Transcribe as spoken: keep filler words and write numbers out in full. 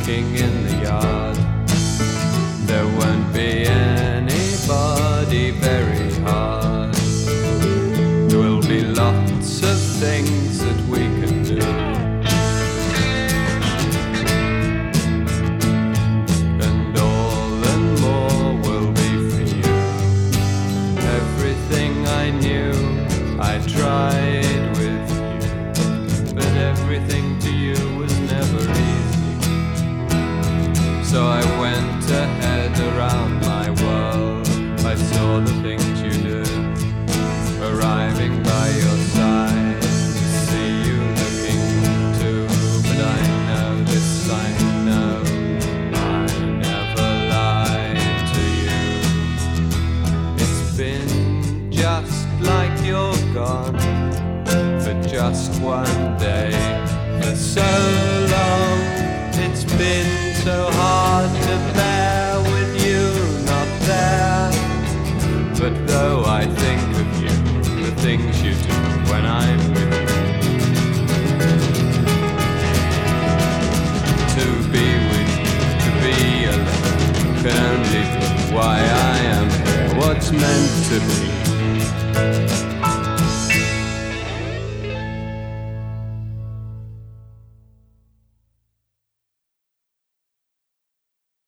walking in the yard. There won't be anybody very hard. There will be lots of things that we can do. And all and more will be for you. Everything I knew, I tried with you. But everything to you was never easy. So I went ahead around my world. I saw the things you did, arriving by your side. See you looking too, but I know this, I know I never lied to you. It's been just like you're gone for just one day. For so long, it's been so hard to bear with you not there. But though I think of you, the things you do when I'm with you, to be with you, to be alone, can only be why I am here, what's meant to be.